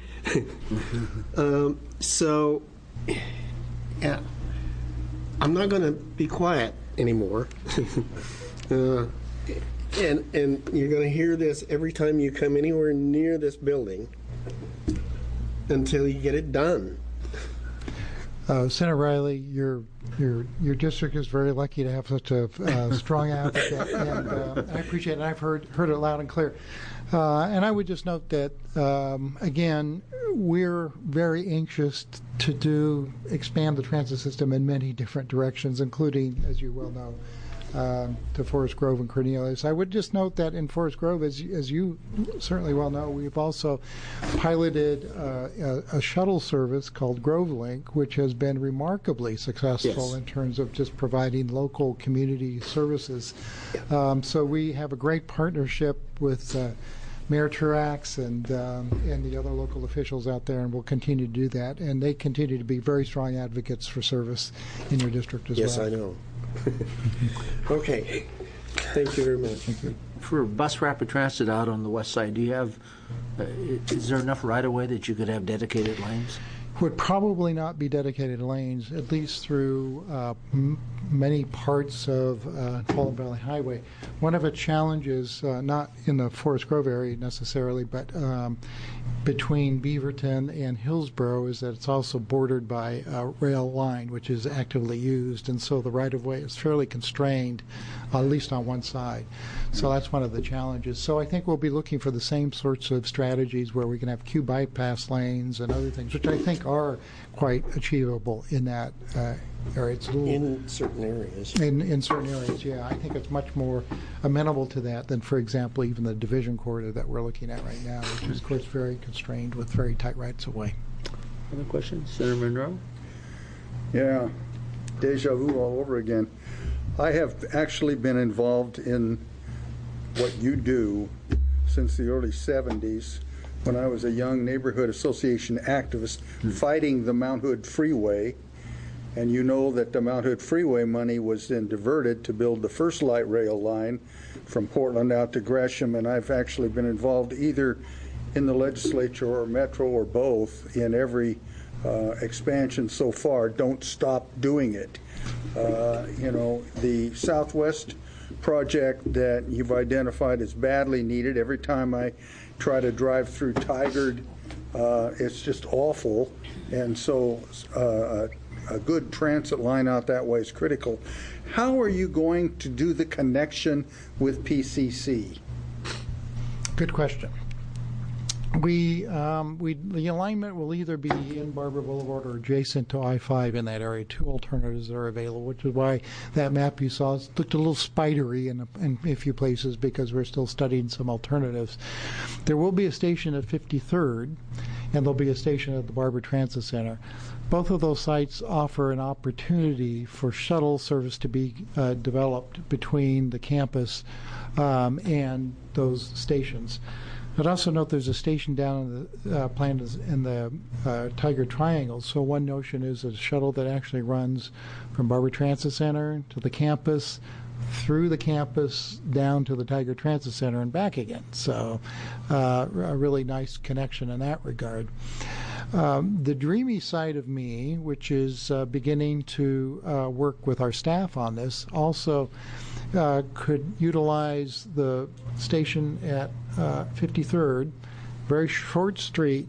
So, yeah, I'm not going to be quiet anymore. And you're going to hear this every time you come anywhere near this building until you get it done. Senator Riley, your district is very lucky to have such a strong advocate, and I appreciate it. I've heard it loud and clear. And I would just note that, again, we're very anxious to expand the transit system in many different directions, including, as you well know, to Forest Grove and Cornelius. I would just note that in Forest Grove, as you certainly well know, we've also piloted a shuttle service called Grove Link, which has been remarkably successful in terms of just providing local community services. So we have a great partnership with Mayor Truax and the other local officials out there, and we'll continue to do that. And they continue to be very strong advocates for service in your district as well. Yes, I know. Okay. Thank you very much. Thank you. For bus rapid transit out on the west side, do you have, is there enough right-of-way that you could have dedicated lanes? Would probably not be dedicated lanes, at least through many parts of Tualatin Valley Highway. One of the challenges, not in the Forest Grove area necessarily, but between Beaverton and Hillsborough, is that it's also bordered by a rail line, which is actively used, and so the right-of-way is fairly constrained, at least on one side. So that's one of the challenges. So I think we'll be looking for the same sorts of strategies where we can have queue bypass lanes and other things, which I think are quite achievable in that area. It's a little, in certain areas. In certain areas, yeah. I think it's much more amenable to that than, for example, even the division corridor that we're looking at right now, which is, of course, very constrained with very tight rights-of-way. Other questions? Senator Monroe? Yeah, deja vu all over again. I have actually been involved in what you do since the early 70s when I was a young neighborhood association activist fighting the Mount Hood Freeway. And you know that the Mount Hood Freeway money was then diverted to build the first light rail line from Portland out to Gresham, and I've actually been involved either in the legislature or Metro or both in every expansion so far. Don't stop doing it. The Southwest project that you've identified is badly needed. Every time I try to drive through Tigard, it's just awful, and so a good transit line out that way is critical. How are you going to do the connection with PCC? Good question. The alignment will either be in Barber Boulevard or adjacent to I-5 in that area. Two alternatives are available, which is why that map you saw looked a little spidery in a few places, because we're still studying some alternatives. There will be a station at 53rd, and there'll be a station at the Barber Transit Center. Both of those sites offer an opportunity for shuttle service to be developed between the campus and those stations. I'd also note there's a station down in the planned in the Tiger Triangle. So one notion is a shuttle that actually runs from Barber Transit Center to the campus, through the campus down to the Tiger Transit Center and back again. So a really nice connection in that regard. The dreamy side of me, which is beginning to work with our staff on this, also could utilize the station at 53rd, very short street,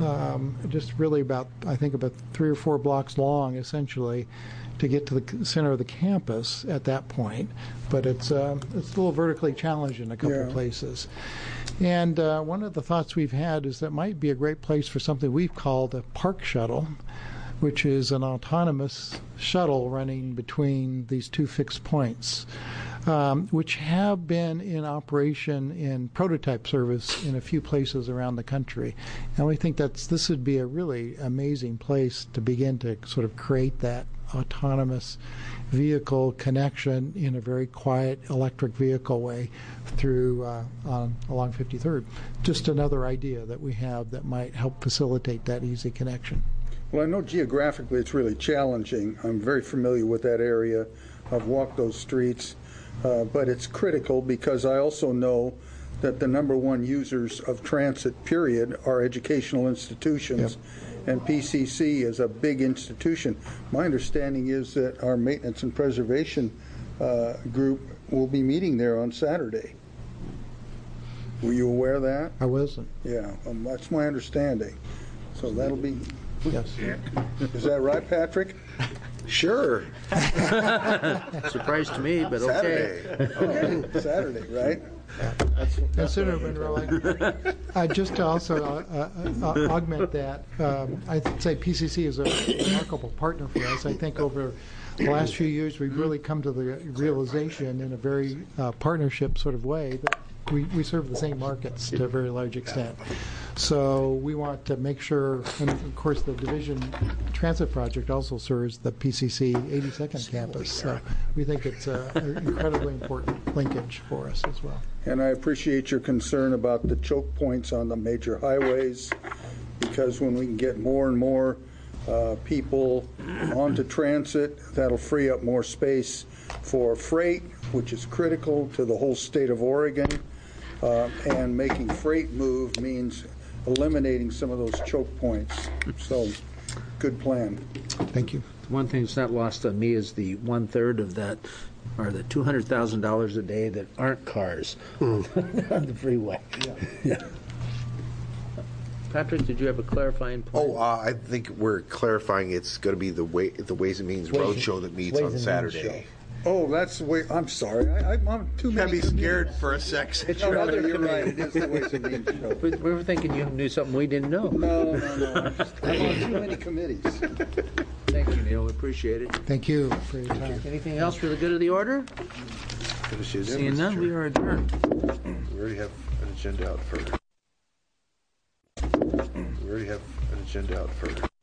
just really about 3 or 4 blocks long, essentially, to get to the center of the campus at that point. But it's a little vertically challenged in a couple of places. And one of the thoughts we've had is that might be a great place for something we've called a park shuttle, which is an autonomous shuttle running between these two fixed points, which have been in operation in prototype service in a few places around the country. And we think this would be a really amazing place to begin to sort of create that autonomous vehicle connection in a very quiet electric vehicle way through along 53rd. Just another idea that we have that might help facilitate that easy connection. Well, I know geographically it's really challenging. I'm very familiar with that area. I've walked those streets. But it's critical because I also know that the number one users of transit, period, are educational institutions. Yep. And PCC is a big institution. My understanding is that our maintenance and preservation group will be meeting there on Saturday. Were you aware of that? I wasn't. Yeah, that's my understanding. So that'll be... Yes. Is that right, Patrick? Sure. Surprise to me, but okay. Okay. Saturday, right? And Senator Monroe, just to also augment that, I'd say PCC is a remarkable partner for us. I think over the last few years we've really come to the realization in a very partnership sort of way that we serve the same markets to a very large extent. So we want to make sure, and of course the Division Transit Project also serves the PCC 82nd campus. So we think it's an incredibly important linkage for us as well. And I appreciate your concern about the choke points on the major highways, because when we can get more and more people onto transit, that'll free up more space for freight, which is critical to the whole state of Oregon. And making freight move means eliminating some of those choke points. So, good plan. Thank you. One thing that's not lost on me is the 1/3 of that, or the $200,000 a day that aren't cars on the freeway. Yeah. Patrick, did you have a clarifying point? I think we're clarifying it's going to be the Ways and Means Roadshow that meets on Saturday. Oh, that's the way. I'm sorry. I'm too many. I'd be scared for a sec. It's your other You're committee. right. It is the Ways and Means show. We were thinking you knew something we didn't know. No. I'm on too many committees. Thank you, Neil. We appreciate it. Thank you for your time. Anything else for the good of the order? Seeing none, we are adjourned. We already have an agenda out for.